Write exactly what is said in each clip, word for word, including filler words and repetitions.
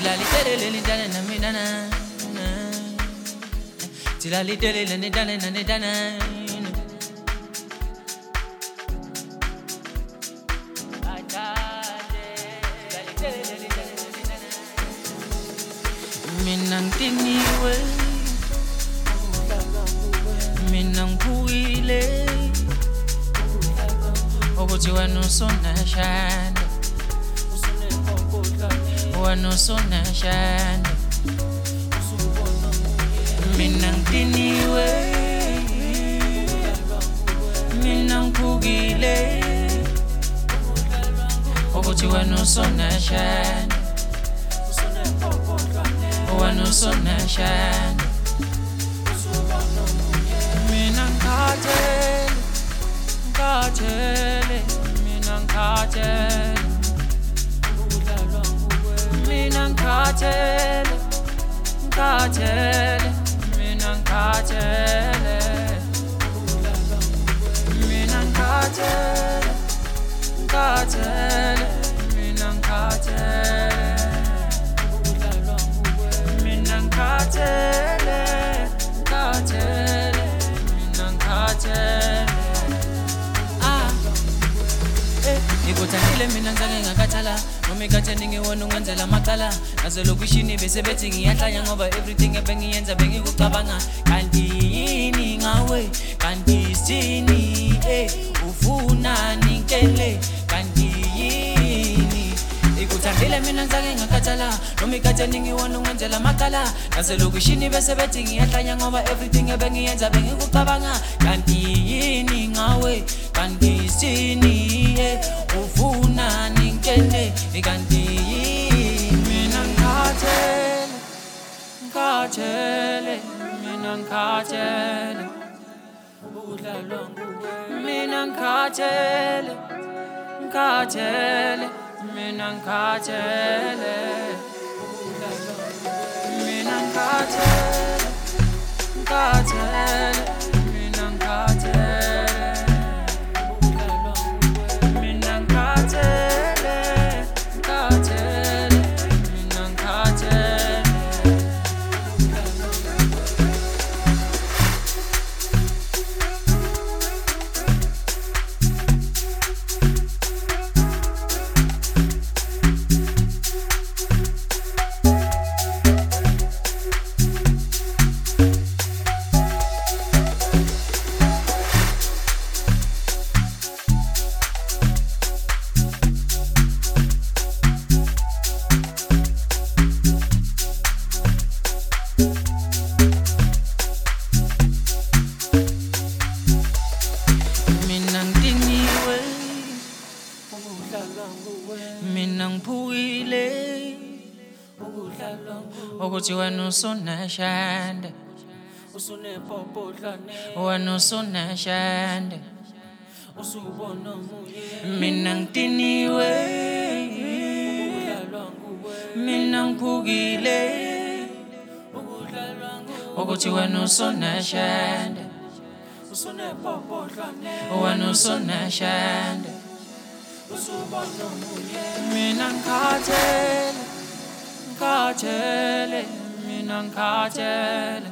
Tilali tele le dana na me dana. Tilali tele le dana na dana. Minang tiniwe, minang puile, obuti wano sona shanda, wano sona shanda. Minang tiniwe, minang puile, obuti wano sona shanda. Wano sona shanda. Mina nkatele, nkatele, mina nkatele. Mina nkatele, nkatele, mina nkatele. Mina nkatele, nkatele, mina nkatele. Nkatele, nkatele, mina nkatele. Ah, eh, ngikuthandile mina ngizake ngakathala. Noma ikhathe ningiwona ungenzela amaqala. Naselokushini bese bethi ngiyahlanya ngoba everything ebengiyenza bengikucabanga. Kanti yini ngawe, kanti sini, eh, ufunani nkele, kanti yini. Ngikuthandile mina ngizake ngakathala. Noma ikhathe ningiwona ungenzela amaqala. Naselokushini bese bethi ngiyahlanya ngoba everything ebengiyenza bengikucabanga. Kanti yini ngawe, kanti sini, eh, ufunani nkele, kanti yini. Mina nkatele, nkatele, mina nkatele. Mina nkatele, nkatele, mina nkatele. Mina nkatele, nkatele, mina nkatele. Mina nkatele, nkatele, mina nkatele. Minang puile, ukuthi wena usona shanda, wena usona shanda. Minang tiniwe, minang puile, ukuthi wena usona shanda, wena usona shanda. Mina nkatele, nkatele, mina nkatele.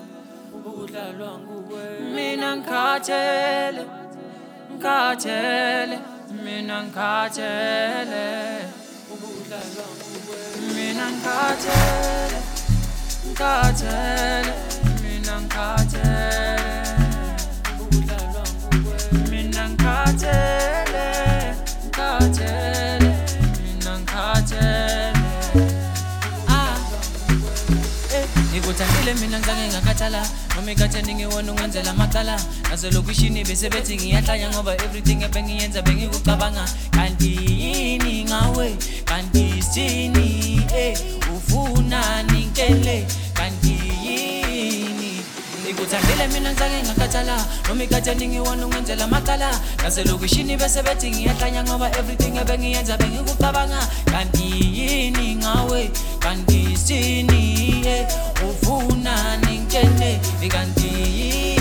Mina nkatele, nkatele, mina nkatele. Mina nkatele, nkatele, mina nkatele. Mina nkatele, nkatele, mina nkatele. Ah, eh, ngikuthandile mina ngizake ngakathala. Noma ikhathe ningiwona ungenzela amaqala. Naselokushini bese bethi ngiyahlanya ngoba everything ebengiyenza bengikucabanga. Kanti yini ngawe, kanti sini, eh, ufunani nkele, kanti yini. Ngikuthandile mina ngizake ngakathala. Noma ikhathe ningiwona ungenzela amaqala. Naselokushini bese bethi ngiyahlanya ngoba everything ebengiyenza bengikucabanga. Kanti yini ngawe, kanti sini, eh, ufunani nkele, kanti yini.